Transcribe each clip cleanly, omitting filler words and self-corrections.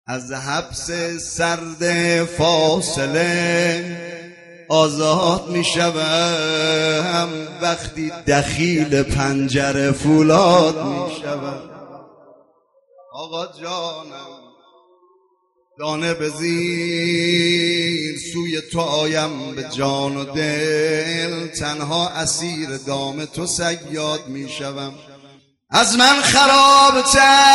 از حبس سرد فاصله آزاد می شوم وقتی دخیل پنجره فولاد می شوم. آقا جانم دانه به زیر سوی تو آیم به جان و دل، تنها اسیر دام تو صیاد می شوم. از من خرابتر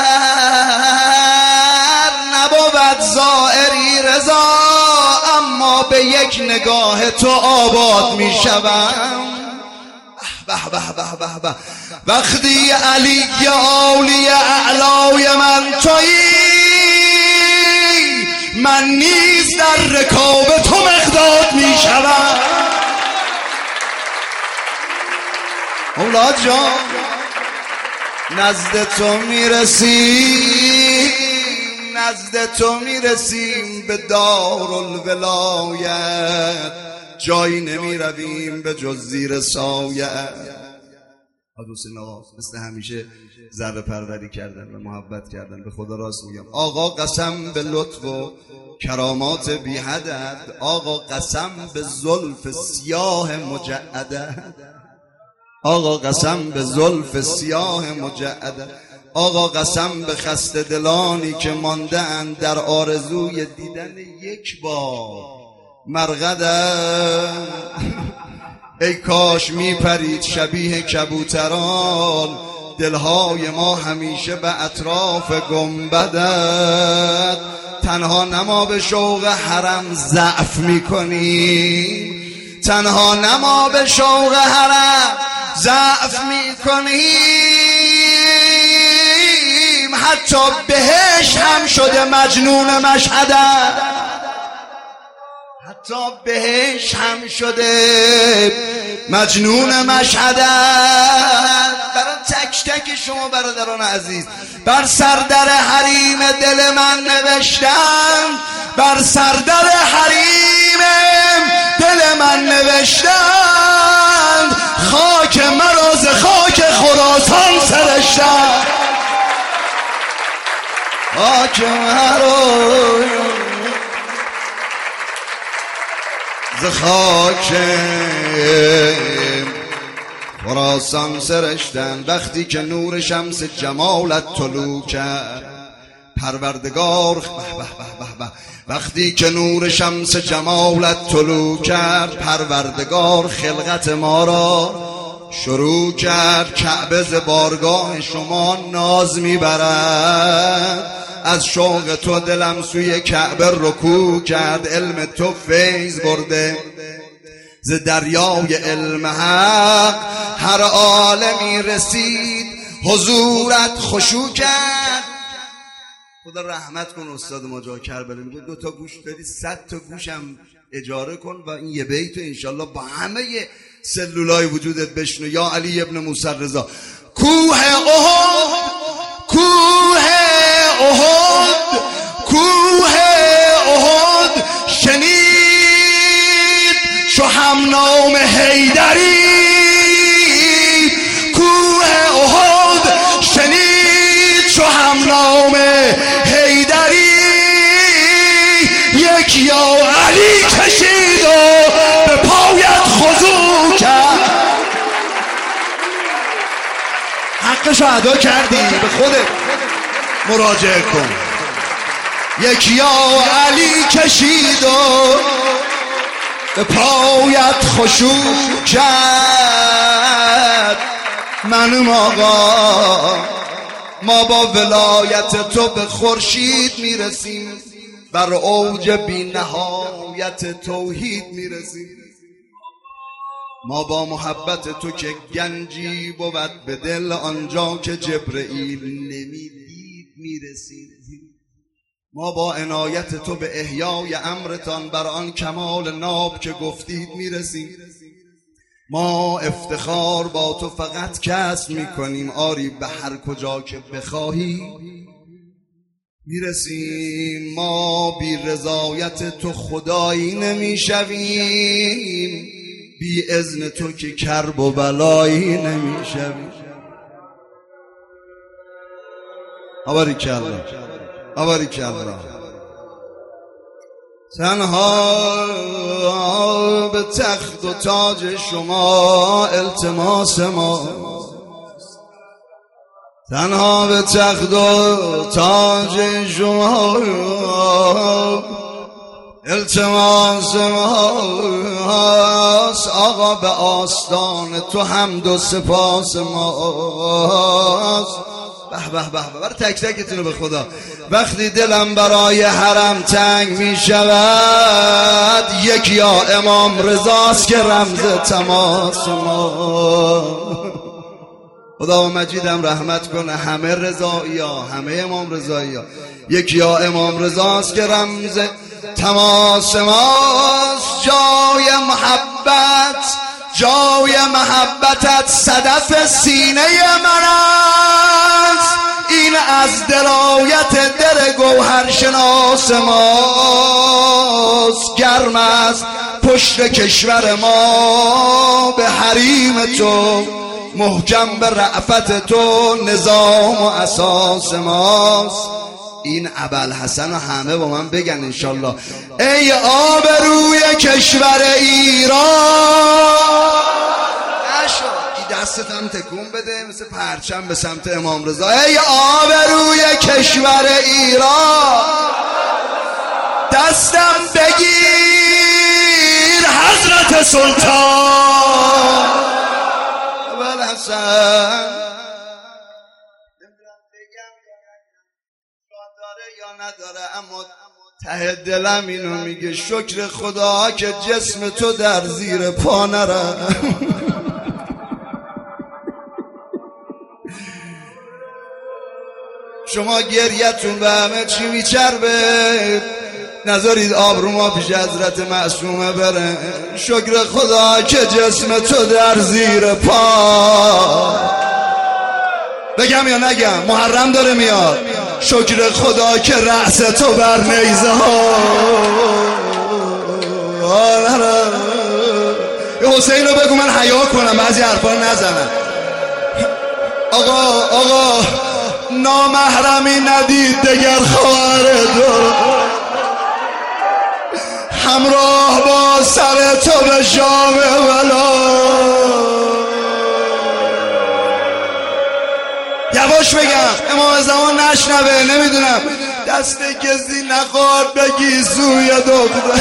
نبود زائری رضا، اما به یک نگاه تو آباد می شوم. به به به به به وقتی علی اولی اعلای من تویی، من نیز در رکاب تو مقداد می شوم. مولا جان نزد تو میرسیم، نزد تو میرسیم به دارالولایت، جایی نمی رویم به جز زیر سایت. حسین آقا مثل همیشه ذره پروری کردن و محبت کردن. به خدا راست میگم آقا قسم به لطف و کرامات بی حدت، آقا قسم به زلف سیاه مجعدت، آقا قسم به زلف سیاه مجعدت، آقا قسم به خسته دلانی که مانده اند در آرزوی دیدن یک بار مرقدت. ای کاش میپرید شبیه کبوتران دلهای ما همیشه به اطراف گنبدت. تنها نما به شوق حرم ضعف میکنیم، تنها نما به شوق حرم ضعف میکنیم، حتی بهش هم شده مجنون مشهدت، حتی بهش هم شده مجنون مشهدت. برای تک تک شما برادران عزیز بر سردر حریم دل من نوشتم، بر سردر حریم دل من نوشتم، خاک مرا ز خاک خراسان سرشتم، خاک مرا ز خاک خراسان سرشتن. وقتی که نور شمس جمالت طلوع کرد پروردگار، وقتی که نور شمس جمالت طلوع کرد پروردگار خلقت ما را شروع کرد. کعبه ز بارگاه شما ناز میبرد، از شوق تو دلم سوی کعبه رکوع کرد. علم تو فیض برده ز دریای علم حق، هر عالمی رسید حضورت خشوع کرد. خدا رحمت کن استاد مجا کربلا، میگه 2 تا گوش بدی 100 تا گوشم اجاره کن و این یه بیتو انشالله با همه سلولای وجودت بشنو. یا علی ابن موسی رضا. کوه احد، کوه احد، کوه احد شنید چو هم نام حیدری، کوه احد شنید چو هم نام حیدری، یک یا علی کشید و به پایت خضوع کرد. حقشو ادا کردی، به خودت مراجعه کن. یک یا علی کشید و به پایت خشوع کرد. منم آقا ما با ولایت تو به خورشید میرسیم، بر اوج بی نهایت توحید میرسیم. ما با محبت تو که گنجی بود به دل، آنجا که جبرئیل نمیدید میرسیم. ما با عنایت تو به احیای امرتان بر آن کمال ناب که گفتید میرسیم. ما افتخار با تو فقط کسب میکنیم، آری به هر کجا که بخواهی میرسیم. ما بی رضایت تو خدایی نمیشویم، بی اذن تو که کرب و بلایی نمیشویم. آباری کلا آباریکالله. تنها به تخت و تاج شما التماس ما، تنها به تخت و تاج شما التماس ماست. آقا به آستان تو حمد و سپاس ماست. به به به به. برای تک تکتونو به خدا. وقتی دلم برای حرم تنگ می شود، یک یا امام رضاست که رمز تماس ما. خدا مجیدم رحمت کنه همه رضایی ها، همه امام رضایی ها. یک یا امام رضاست که رمز تماس ماست. جای محبت، جای محبتت صدف سینه من است. این از درایت در گوهر شناس ماست. گرم است پشت کشور ما به حریم تو، محکم به رأفت تو نظام و اساس ماست. این ابوالحسن و همه با من بگن انشالله. ای آبروی کشور ایران. نشو این دستت هم تکون بده مثل پرچم به سمت امام رضا. ای آبروی کشور ایران، دستم بگیر حضرت سلطان ابوالحسن. نداره اما ته دلم اینو میگه شکر خدا که جسم تو در زیر پا نره. شما گریتون به همه چی میچربه، نذارید آبرو ما پیش حضرت معصومه بره. شکر خدا که جسم تو در زیر پا. بگم یا نگم؟ محرم داره میاد. شکر خدا که رأس تو بر نیزه ها. حسین رو بگو من حیا کنم بعضی حرفا نزنم. آقا نامحرمی ندید دگر خواهر دو، همراه با سر تو به شام ولا. یواش بگم امام زمان نشنوه. نمیدونم دست کسی نخواد بگی سوی دختر.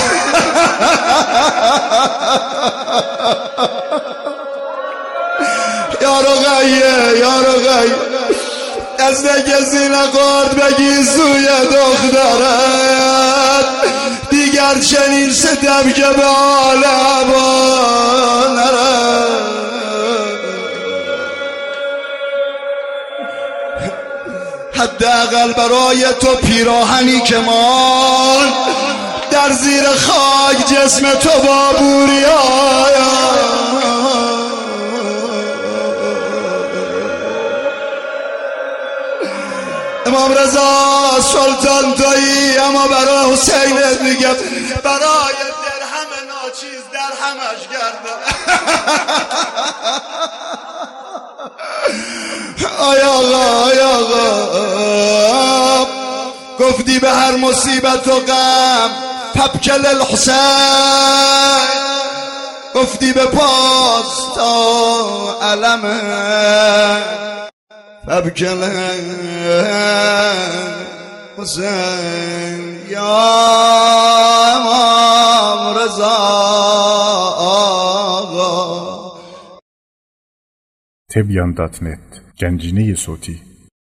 یارو دست کسی نخواد بگی سوی دخترت. دیگر چنین ستم که به عالم نره. حداقل برای تو پیراهنی که مال در زیر خاک جسم تو با بوریا. امام رضا سلطان تویی، اما برای حسین میگم برای درهم ناچیز درهمش گردم. آی آقا گفتی به هر مصیبت و غم پبکل الحسین، گفتی به پاس تا علم پبکل حسین. یا امام رضا. تبیان.net گنجینه صوتی